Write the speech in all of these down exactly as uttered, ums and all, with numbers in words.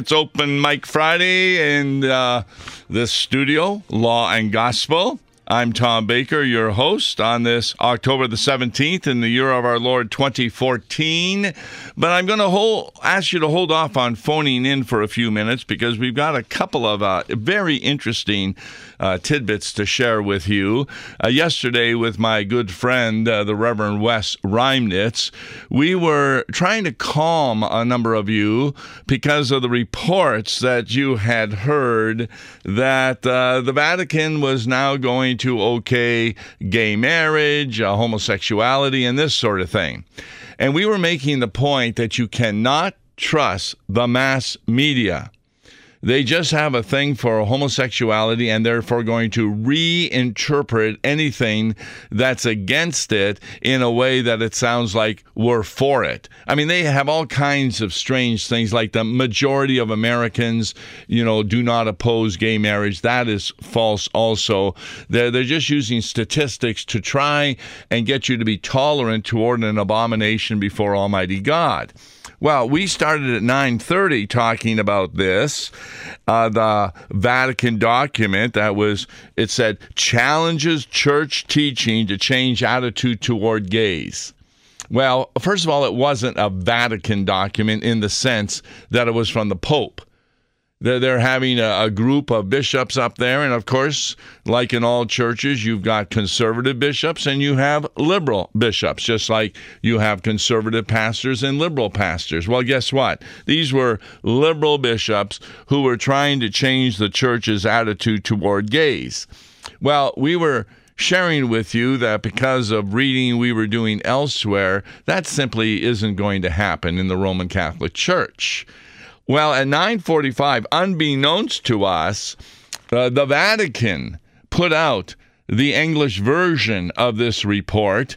It's Open Mic Friday in uh, this studio, Law and Gospel. I'm Tom Baker, your host on this October the seventeenth in the year of our Lord twenty fourteen. But I'm going to hold, ask you to hold off on phoning in for a few minutes because we've got a couple of uh, very interesting uh, tidbits to share with you. Uh, yesterday with my good friend, uh, the Reverend Wes Reimnitz, we were trying to calm a number of you because of the reports that you had heard that uh, the Vatican was now going to okay gay marriage, uh, homosexuality, and this sort of thing. And we were making the point that you cannot trust the mass media. They just have a thing for homosexuality and therefore going to reinterpret anything that's against it in a way that it sounds like we're for it. I mean, they have all kinds of strange things like the majority of Americans, you know, do not oppose gay marriage. That is false also. They're, they're just using statistics to try and get you to be tolerant toward an abomination before Almighty God. Well, we started at nine thirty talking about this. Uh, the Vatican document that was, it said, challenges church teaching to change attitude toward gays. Well, first of all, it wasn't a Vatican document in the sense that it was from the Pope. They're, they're having a, a group of bishops up there, and of course, like in all churches, you've got conservative bishops and you have liberal bishops, just like you have conservative pastors and liberal pastors. Well, guess what? These were liberal bishops who were trying to change the church's attitude toward gays. Well, we were sharing with you that because of reading we were doing elsewhere, that simply isn't going to happen in the Roman Catholic Church. Well, at nine forty-five, unbeknownst to us, uh, the Vatican put out the English version of this report,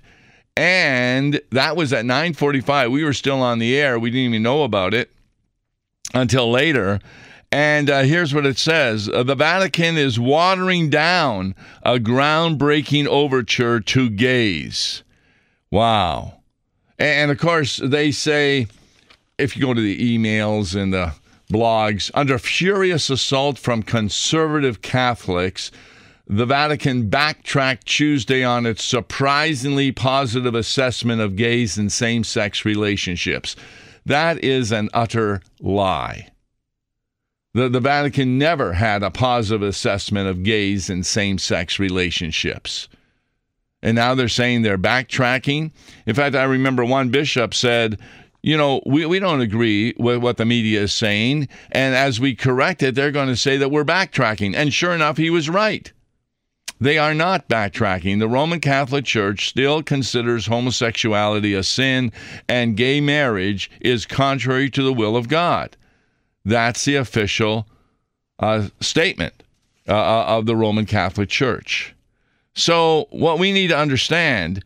and that was at nine forty-five. We were still on the air. We didn't even know about it until later. And uh, here's what it says. Uh, the Vatican is watering down a groundbreaking overture to gays. Wow. And, of course, they say, if you go to the emails and the blogs, under furious assault from conservative Catholics, the Vatican backtracked Tuesday on its surprisingly positive assessment of gays and same-sex relationships. That is an utter lie. The, the Vatican never had a positive assessment of gays and same-sex relationships. And now they're saying they're backtracking. In fact, I remember one bishop said, you know, we, we don't agree with what the media is saying, and as we correct it, they're going to say that we're backtracking. And sure enough, he was right. They are not backtracking. The Roman Catholic Church still considers homosexuality a sin, and gay marriage is contrary to the will of God. That's the official uh, statement uh, of the Roman Catholic Church. So what we need to understand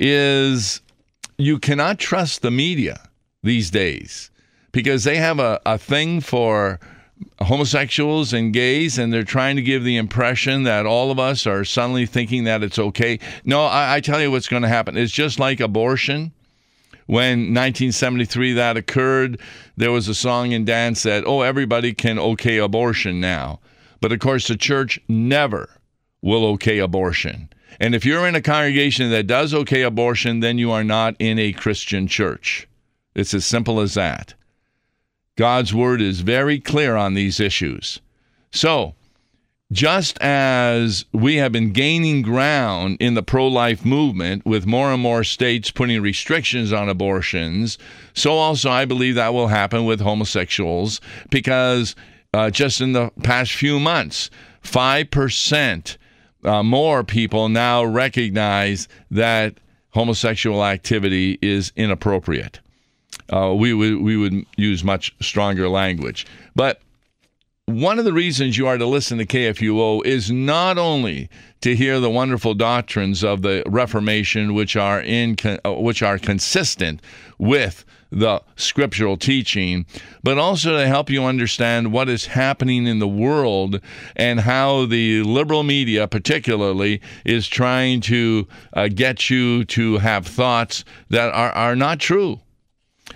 is you cannot trust the media these days because they have a, a thing for homosexuals and gays, and they're trying to give the impression that all of us are suddenly thinking that it's okay. No, I, I tell you what's going to happen. It's just like abortion. When nineteen seventy-three that occurred, there was a song and dance that, oh, everybody can okay abortion now. But of course, the church never will okay abortion. And if you're in a congregation that does okay abortion, then you are not in a Christian church. It's as simple as that. God's word is very clear on these issues. So, just as we have been gaining ground in the pro-life movement with more and more states putting restrictions on abortions, so also I believe that will happen with homosexuals because uh, just in the past few months, five percent uh, more people now recognize that homosexual activity is inappropriate. Uh, we would we would use much stronger language. But one of the reasons you are to listen to K F U O is not only to hear the wonderful doctrines of the Reformation, which are in uh, which are consistent with the scriptural teaching, but also to help you understand what is happening in the world and how the liberal media particularly is trying to uh, get you to have thoughts that are, are not true.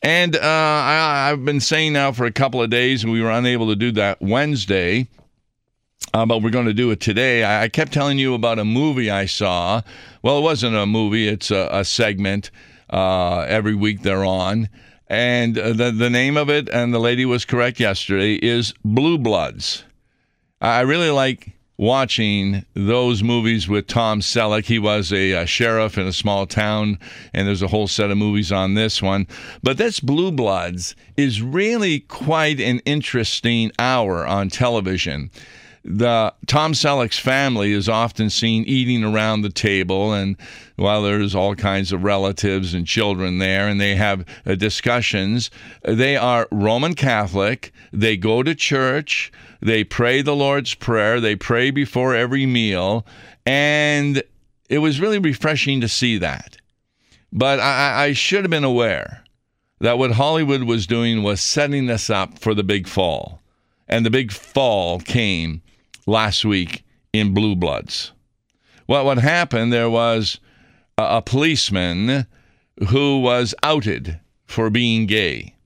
And uh, I, I've been saying now for a couple of days, and we were unable to do that Wednesday, uh, but we're going to do it today. I, I kept telling you about a movie I saw. Well, it wasn't a movie. It's a, a segment uh, every week they're on. And uh, the, the name of it, and the lady was correct yesterday, is Blue Bloods. I really like watching those movies with Tom Selleck. He was a, a sheriff in a small town, and there's a whole set of movies on this one. But this Blue Bloods is really quite an interesting hour on television. The Tom Selleck's family is often seen eating around the table, and while there's all kinds of relatives and children there, and they have uh, discussions, they are Roman Catholic. They go to church. They pray the Lord's Prayer. They pray before every meal, and it was really refreshing to see that. But I, I should have been aware that what Hollywood was doing was setting us up for the big fall, and the big fall came last week in Blue Bloods. Well, what happened, there was a, a policeman who was outed for being gay.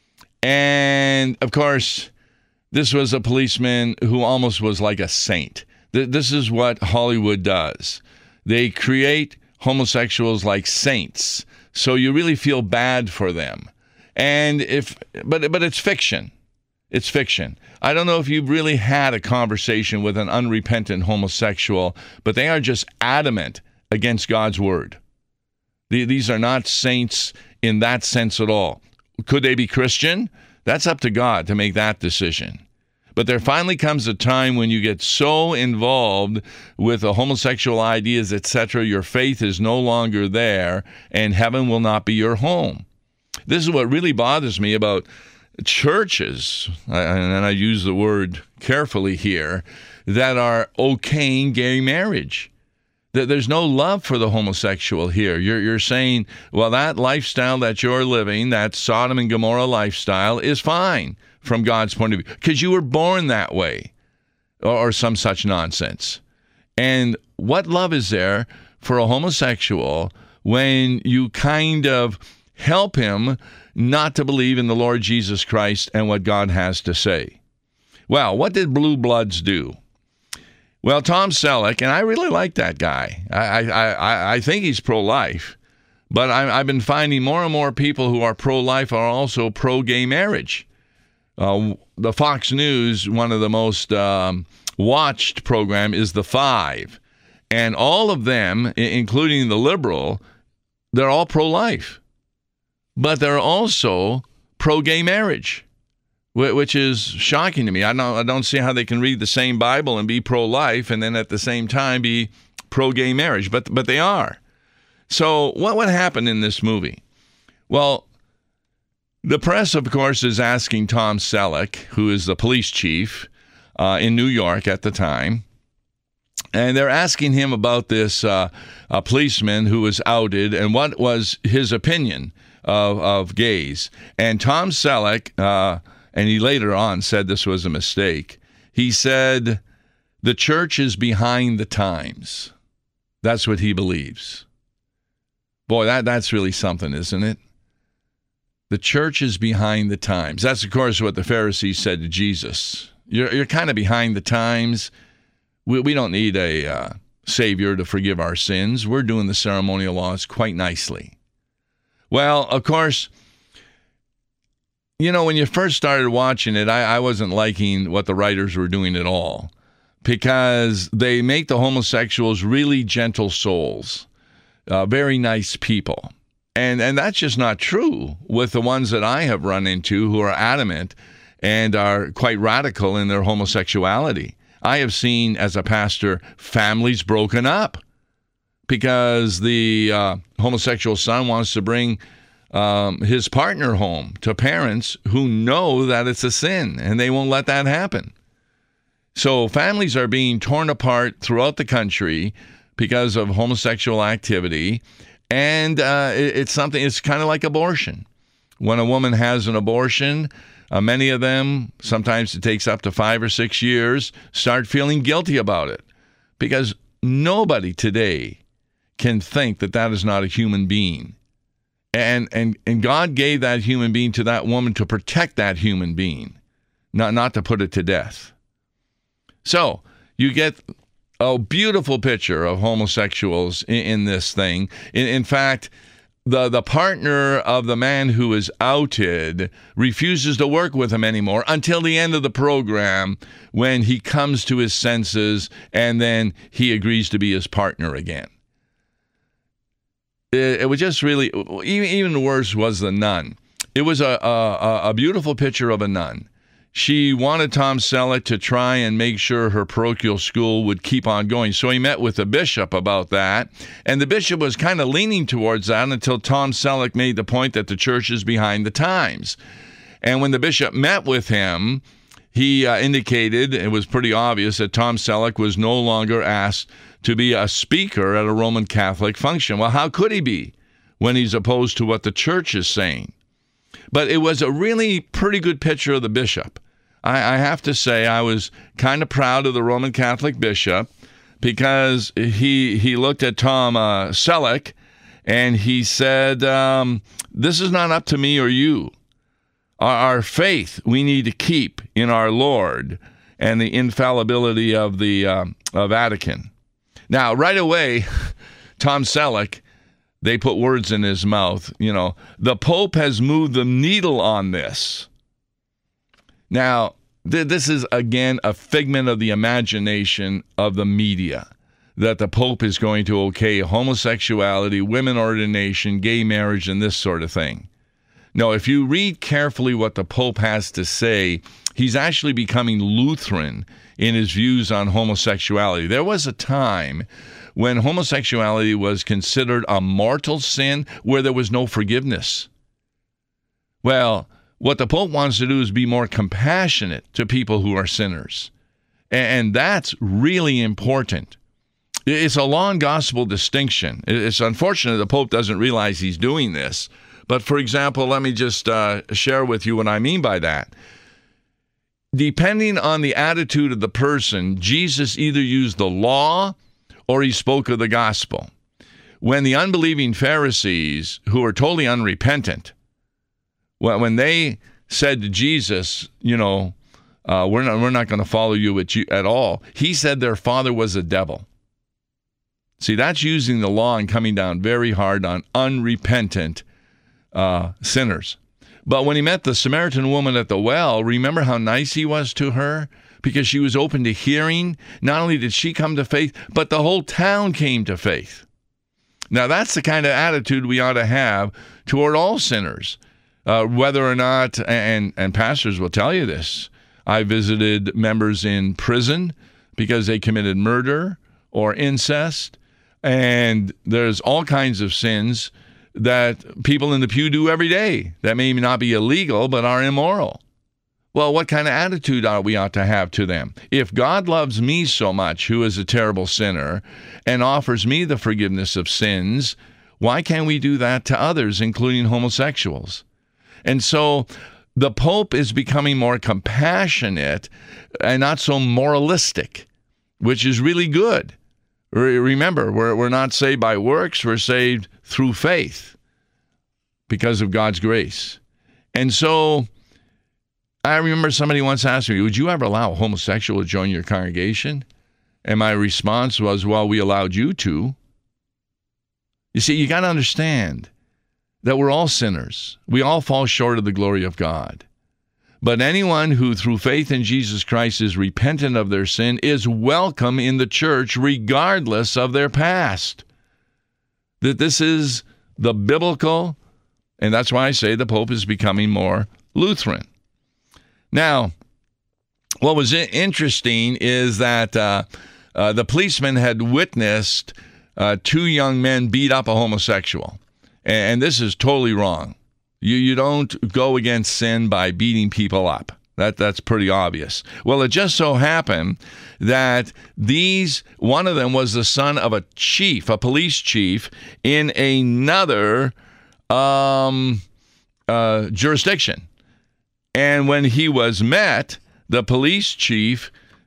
And, of course, this was a policeman who almost was like a saint. Th- this is what Hollywood does. They create homosexuals like saints, so you really feel bad for them. And if, but but it's fiction. It's fiction. I don't know if you've really had a conversation with an unrepentant homosexual, but they are just adamant against God's word. These are not saints in that sense at all. Could they be Christian? That's up to God to make that decision. But there finally comes a time when you get so involved with the homosexual ideas, et cetera, your faith is no longer there, and heaven will not be your home. This is what really bothers me about churches, and I use the word carefully here, that are okaying gay marriage. There's no love for the homosexual here. You're, you're saying, well, that lifestyle that you're living, that Sodom and Gomorrah lifestyle, is fine from God's point of view, because you were born that way, or, or some such nonsense. And what love is there for a homosexual when you kind of help him not to believe in the Lord Jesus Christ and what God has to say? Well, what did Blue Bloods do? Well, Tom Selleck, and I really like that guy. I I, I, I think he's pro-life, but I, I've been finding more and more people who are pro-life are also pro-gay marriage. Uh, the Fox News, one of the most um, watched program is The Five, and all of them, including the liberal, they're all pro-life. But they're also pro-gay marriage, which is shocking to me. I don't, I don't see how they can read the same Bible and be pro-life and then at the same time be pro-gay marriage, but but they are. So what would happen in this movie? Well, the press, of course, is asking Tom Selleck, who is the police chief uh, in New York at the time, and they're asking him about this uh, a policeman who was outed and what was his opinion Of, of gays. And Tom Selleck, uh, and he later on said this was a mistake, he said, the church is behind the times. That's what he believes. Boy, that, that's really something, isn't it? The church is behind the times. That's, of course, what the Pharisees said to Jesus. You're, you're kind of behind the times. We, we don't need a uh, Savior to forgive our sins. We're doing the ceremonial laws quite nicely. Well, of course, you know, when you first started watching it, I, I wasn't liking what the writers were doing at all, because they make the homosexuals really gentle souls, uh, very nice people. And and that's just not true with the ones that I have run into who are adamant and are quite radical in their homosexuality. I have seen, as a pastor, families broken up because the uh, homosexual son wants to bring um, his partner home to parents who know that it's a sin, and they won't let that happen. So families are being torn apart throughout the country because of homosexual activity, and uh, it, it's something, it's kind of like abortion. When a woman has an abortion, uh, many of them, sometimes it takes up to five or six years, start feeling guilty about it, because nobody today can think that that is not a human being. And, and, and God gave that human being to that woman to protect that human being, not, not to put it to death. So you get a beautiful picture of homosexuals in, in this thing. In, in fact, the, the partner of the man who is outed refuses to work with him anymore until the end of the program, when he comes to his senses and then he agrees to be his partner again. It, it was just really, even, even worse was the nun. It was a, a, a beautiful picture of a nun. She wanted Tom Selleck to try and make sure her parochial school would keep on going. So he met with the bishop about that. And the bishop was kind of leaning towards that until Tom Selleck made the point that the church is behind the times. And when the bishop met with him, he uh, indicated, it was pretty obvious, that Tom Selleck was no longer asked to be a speaker at a Roman Catholic function. Well, how could he be when he's opposed to what the church is saying? But it was a really pretty good picture of the bishop. I, I have to say I was kind of proud of the Roman Catholic bishop, because he he looked at Tom uh, Selleck and he said, um, this is not up to me or you. Our, our faith we need to keep in our Lord and the infallibility of the uh, of Vatican. Now, right away, Tom Selleck, they put words in his mouth. You know, the Pope has moved the needle on this. Now, th- this is, again, a figment of the imagination of the media, that the Pope is going to okay homosexuality, women ordination, gay marriage, and this sort of thing. No, if you read carefully what the Pope has to say, he's actually becoming Lutheran in his views on homosexuality. There was a time when homosexuality was considered a mortal sin where there was no forgiveness. Well, what the Pope wants to do is be more compassionate to people who are sinners. And that's really important. It's a long gospel distinction. It's unfortunate the Pope doesn't realize he's doing this. But for example, let me just uh, share with you what I mean by that. Depending on the attitude of the person, Jesus either used the law or he spoke of the gospel. When the unbelieving Pharisees, who are totally unrepentant, when they said to Jesus, you know, uh, we're not, we're not going to follow you at, you at all, he said their father was a devil. See, that's using the law and coming down very hard on unrepentant uh, sinners. But when he met the Samaritan woman at the well, remember how nice he was to her? Because she was open to hearing. Not only did she come to faith, but the whole town came to faith. Now, that's the kind of attitude we ought to have toward all sinners, uh, whether or not, and, and pastors will tell you this. I visited members in prison because they committed murder or incest, and there's all kinds of sins that people in the pew do every day that may not be illegal but are immoral. Well, what kind of attitude are we ought to have to them? If God loves me so much, who is a terrible sinner, and offers me the forgiveness of sins, why can't we do that to others, including homosexuals? And so the Pope is becoming more compassionate and not so moralistic, which is really good. Remember, we're, we're not saved by works, we're saved through faith because of God's grace. And so I remember somebody once asked me, would you ever allow a homosexual to join your congregation? And my response was, well, we allowed you to. You see, you got to understand that we're all sinners. We all fall short of the glory of God. But anyone who through faith in Jesus Christ is repentant of their sin is welcome in the church regardless of their past. That this is the biblical, and that's why I say the Pope is becoming more Lutheran. Now, what was interesting is that uh, uh, the policeman had witnessed uh, two young men beat up a homosexual. And, and this is totally wrong. You you don't go against sin by beating people up. That that's pretty obvious. Well, it just so happened that these, one of them was the son of a chief, a police chief, in another um, uh, jurisdiction. And when he was met, the police chief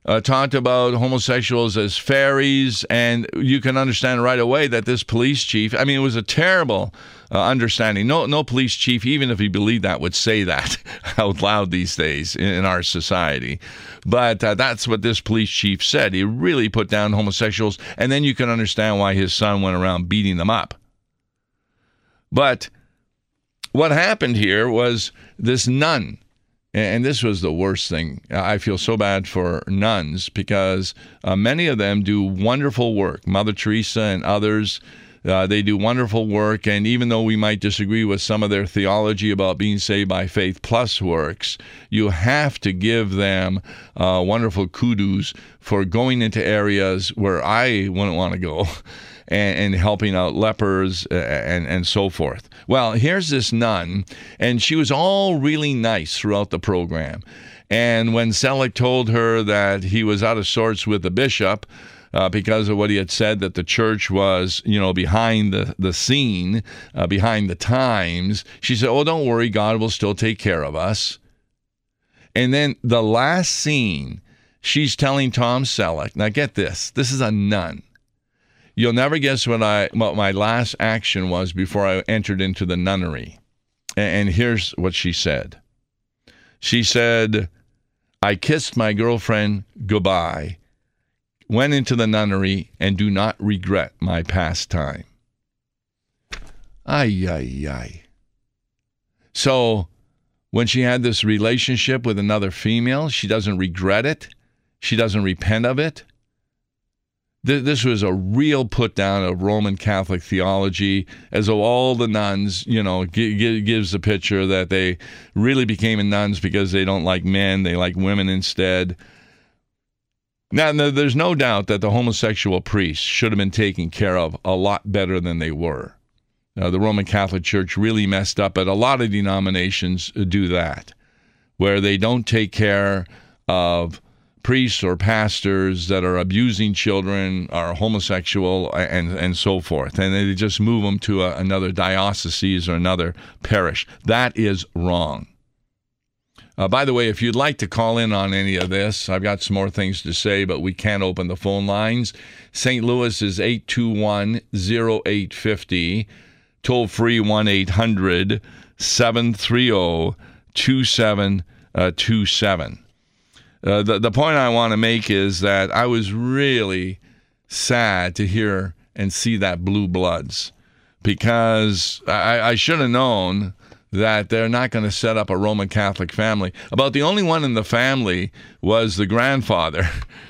uh, talked about homosexuals as fairies, and you can understand right away that this police chief, I mean, it was a terrible uh, understanding. No, no police chief, even if he believed that, would say that out loud these days in, in our society. But uh, that's what this police chief said. He really put down homosexuals, and then you can understand why his son went around beating them up. But what happened here was this nun, and this was the worst thing. I feel so bad for nuns because uh, many of them do wonderful work. Mother Teresa and others, uh, they do wonderful work. And even though we might disagree with some of their theology about being saved by faith plus works, you have to give them uh, wonderful kudos for going into areas where I wouldn't want to go. And, and helping out lepers uh, and, and so forth. Well, here's this nun, and she was all really nice throughout the program. And when Selleck told her that he was out of sorts with the bishop uh, because of what he had said, that the church was, you know, behind the, the scene, uh, behind the times, she said, oh, don't worry, God will still take care of us. And then the last scene, she's telling Tom Selleck, now get this, this is a nun. You'll never guess what I what my last action was before I entered into the nunnery. And here's what she said. She said, I kissed my girlfriend goodbye, went into the nunnery, and do not regret my past time. Ay, ay, ay. So when she had this relationship with another female, she doesn't regret it. She doesn't repent of it. This was a real put down of Roman Catholic theology, as though all the nuns, you know, g- g- gives the picture that they really became nuns because they don't like men, they like women instead. Now, there's no doubt that the homosexual priests should have been taken care of a lot better than they were. Uh, the Roman Catholic Church really messed up, but a lot of denominations do that, where they don't take care of priests or pastors that are abusing children, are homosexual, and and so forth. And they just move them to a, another diocese or another parish. That is wrong. Uh, by the way, if you'd like to call in on any of this, I've got some more things to say, but we can't open the phone lines. Saint Louis is eight two one, oh eight five oh. Toll free one eight hundred, seven three zero, two seven two seven. Uh, the, the point I want to make is that I was really sad to hear and see that Blue Bloods, because I, I should have known that they're not going to set up a Roman Catholic family. About the only one in the family was the grandfather,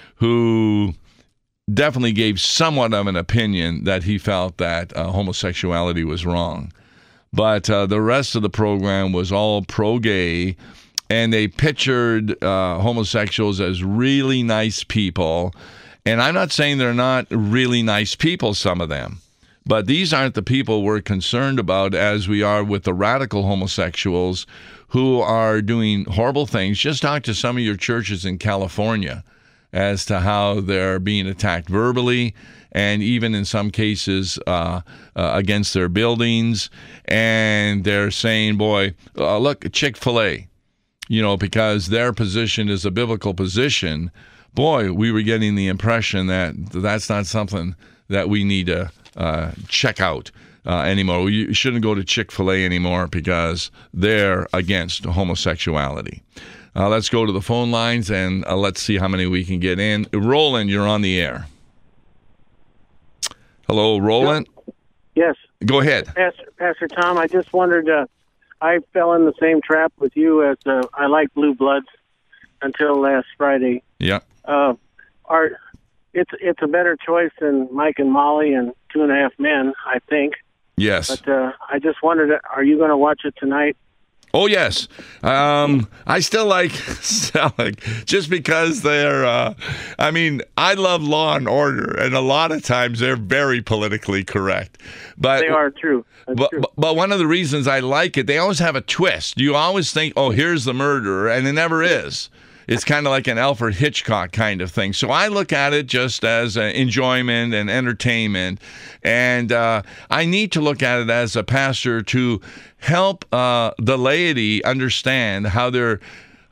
who definitely gave somewhat of an opinion that he felt that uh, homosexuality was wrong. But uh, the rest of the program was all pro-gay, and they pictured uh, homosexuals as really nice people. And I'm not saying they're not really nice people, some of them. But these aren't the people we're concerned about as we are with the radical homosexuals who are doing horrible things. Just talk to some of your churches in California as to how they're being attacked verbally, and even in some cases uh, uh, against their buildings. And they're saying, boy, uh, look, Chick-fil-A. You know, because their position is a biblical position, boy, we were getting the impression that that's not something that we need to uh, check out uh, anymore. You shouldn't go to Chick-fil-A anymore because they're against homosexuality. Uh, let's go to the phone lines, and uh, let's see how many we can get in. Roland, you're on the air. Hello, Roland? Yes. Go ahead. Pastor, Pastor Tom, I just wondered... Uh, I fell in the same trap with you as uh, I like Blue Bloods until last Friday. Yeah. Uh, are it's it's a better choice than Mike and Molly and Two and a Half Men, I think. Yes. But uh, I just wondered, are you going to watch it tonight? Oh, yes. Um, I still like Selleck just because they're, uh, I mean, I love Law and Order, and a lot of times they're very politically correct. But They are true. But, true. but one of the reasons I like it, they always have a twist. You always think, oh, here's the murderer, and it never is. It's kind of like an Alfred Hitchcock kind of thing. So I look at it just as uh, enjoyment and entertainment. And uh, I need to look at it as a pastor to help uh, the laity understand how they're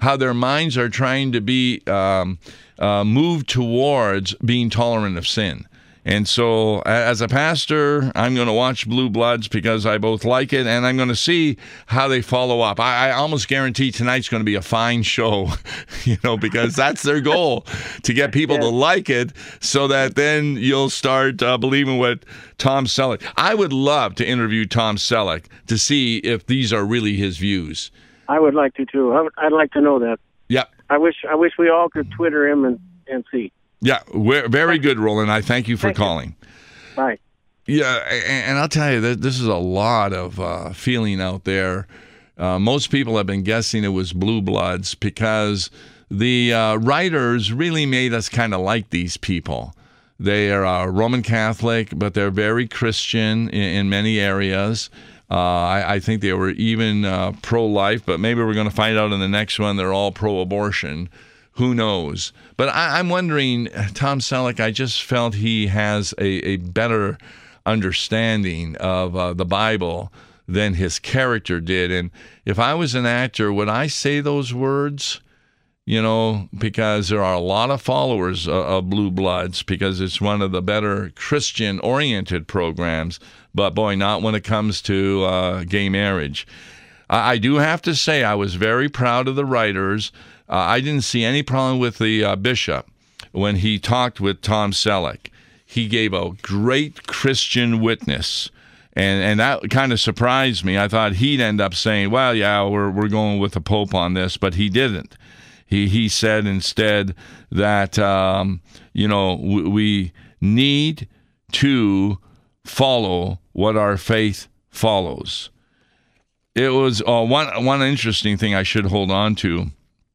how their minds are trying to be um, uh, moved towards being tolerant of sin. And so as a pastor, I'm going to watch Blue Bloods because I both like it, and I'm going to see how they follow up. I, I almost guarantee tonight's going to be a fine show, you know, because that's their goal, to get people yes. to like it so that then you'll start uh, believing what Tom Selleck. I would love to interview Tom Selleck to see if these are really his views. I would like to, too. I would, I'd like to know that. Yep. I wish I wish we all could Twitter him and, and see. Yeah, we're, very good, Roland. I thank you for thank calling. You. Bye. Yeah, and I'll tell you that this is a lot of uh, feeling out there. Uh, most people have been guessing it was Blue Bloods because the uh, writers really made us kind of like these people. They are uh, Roman Catholic, but they're very Christian in, in many areas. Uh, I, I think they were even uh, pro-life, but maybe we're going to find out in the next one they're all pro-abortion. Who knows? But I, I'm wondering, Tom Selleck, I just felt he has a, a better understanding of uh, the Bible than his character did. And if I was an actor, would I say those words? You know, because there are a lot of followers of, of Blue Bloods because it's one of the better Christian-oriented programs. But, boy, not when it comes to uh, gay marriage. I, I do have to say I was very proud of the writers. Uh, I didn't see any problem with the uh, bishop when he talked with Tom Selleck. He gave a great Christian witness, and and that kind of surprised me. I thought he'd end up saying, well, yeah, we're we're going with the Pope on this, but he didn't. He he said instead that, um, you know, w- we need to follow what our faith follows. It was uh, one one interesting thing I should hold on to.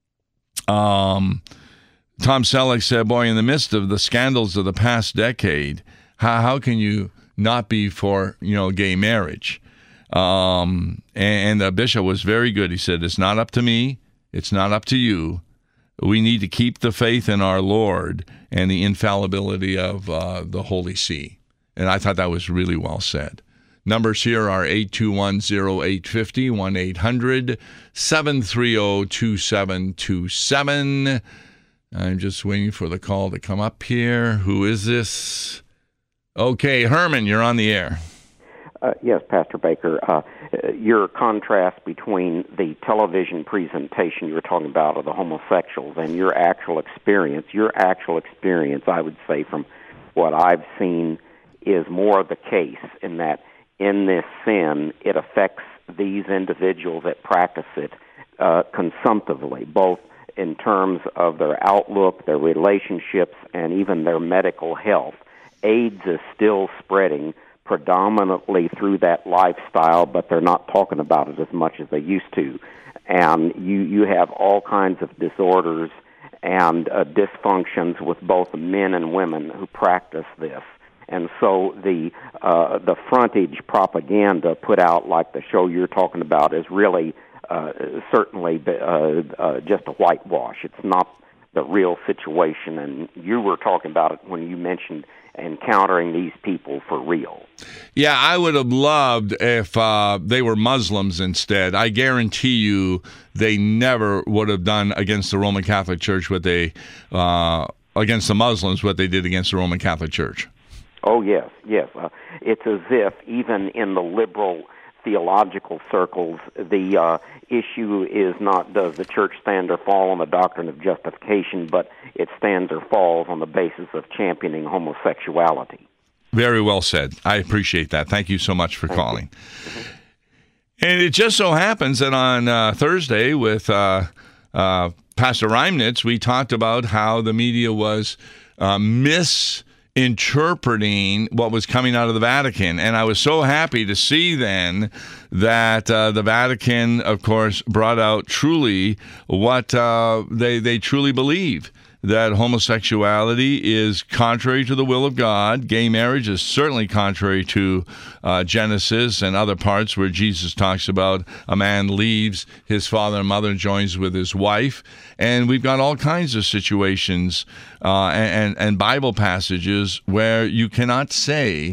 Um, Tom Selleck said, boy, in the midst of the scandals of the past decade, how, how can you not be for, you know, gay marriage? Um, and, and the bishop was very good. He said, it's not up to me. It's not up to you. We need to keep the faith in our Lord and the infallibility of uh, the Holy See. And I thought that was really well said. Numbers here are eight two one, oh eight five oh, one eight hundred, seven three zero, two seven two seven. I'm just waiting for the call to come up here. Who is this? Okay, Herman, you're on the air. Uh, yes, Pastor Baker. Uh, your contrast between the television presentation you were talking about of the homosexuals and your actual experience, your actual experience, I would say, from what I've seen, is more the case in that in this sin, it affects these individuals that practice it uh, consumptively, both in terms of their outlook, their relationships, and even their medical health. AIDS is still spreading predominantly through that lifestyle, but they're not talking about it as much as they used to. And you, you have all kinds of disorders and uh, dysfunctions with both men and women who practice this. And so the uh, the frontage propaganda put out, like the show you're talking about, is really uh, certainly uh, uh, just a whitewash. It's not the real situation. And you were talking about it when you mentioned encountering these people for real. Yeah, I would have loved if uh, they were Muslims instead. I guarantee you they never would have done against the Roman Catholic Church what they, uh, against the Muslims, what they did against the Roman Catholic Church. Oh, yes, yes. Uh, it's as if even in the liberal theological circles, the uh, issue is not does the church stand or fall on the doctrine of justification, but it stands or falls on the basis of championing homosexuality. Very well said. I appreciate that. Thank you so much for Thank calling. Mm-hmm. And it just so happens that on uh, Thursday with uh, uh, Pastor Reimnitz, we talked about how the media was uh, mis- interpreting what was coming out of the Vatican. And I was so happy to see then that uh, the Vatican, of course, brought out truly what uh, they, they truly believe, that homosexuality is contrary to the will of God. Gay marriage is certainly contrary to uh, Genesis and other parts where Jesus talks about a man leaves his father and mother and joins with his wife. And we've got all kinds of situations uh, and, and Bible passages where you cannot say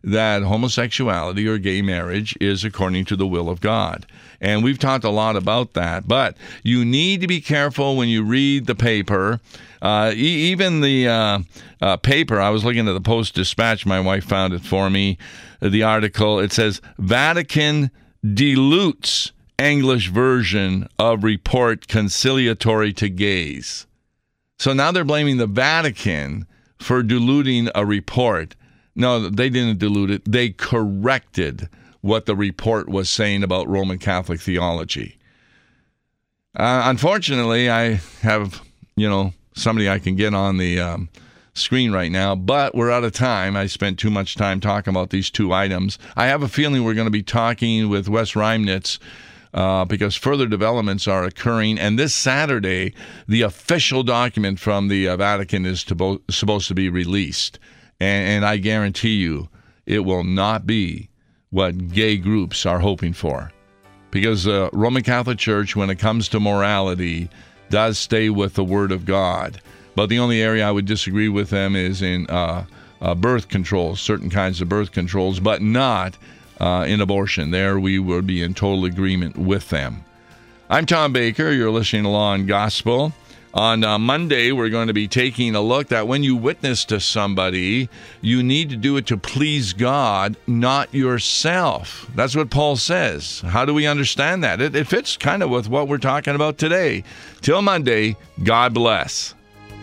that homosexuality or gay marriage is according to the will of God. And we've talked a lot about that. But you need to be careful when you read the paper. Uh, e- even the uh, uh, paper, I was looking at the Post-Dispatch. My wife found it for me. The article, it says, Vatican dilutes English version of report conciliatory to gays. So now they're blaming the Vatican for diluting a report. No, they didn't dilute it. They corrected what the report was saying about Roman Catholic theology. Uh, unfortunately, I have, you know, somebody I can get on the um, screen right now, but we're out of time. I spent too much time talking about these two items. I have a feeling we're going to be talking with Wes Reimnitz uh, because further developments are occurring. And this Saturday, the official document from the uh, Vatican is to bo- supposed to be released. And, and I guarantee you it will not be what gay groups are hoping for. Because the uh, Roman Catholic Church, when it comes to morality, does stay with the Word of God. But the only area I would disagree with them is in uh, uh, birth controls, certain kinds of birth controls, but not uh, in abortion. There we would be in total agreement with them. I'm Tom Baker. You're listening to Law and Gospel. On uh, Monday, we're going to be taking a look that when you witness to somebody, you need to do it to please God, not yourself. That's what Paul says. How do we understand that? It, it fits kind of with what we're talking about today. Till Monday, God bless.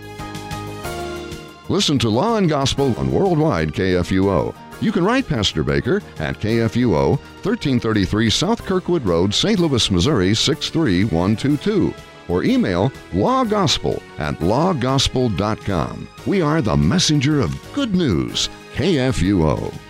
Listen to Law and Gospel on Worldwide K F U O. You can write Pastor Baker at K F U O, thirteen thirty-three South Kirkwood Road, Saint Louis, Missouri, six three one two two. Or email lawgospel at lawgospel dot com. We are the messenger of good news, K F U O.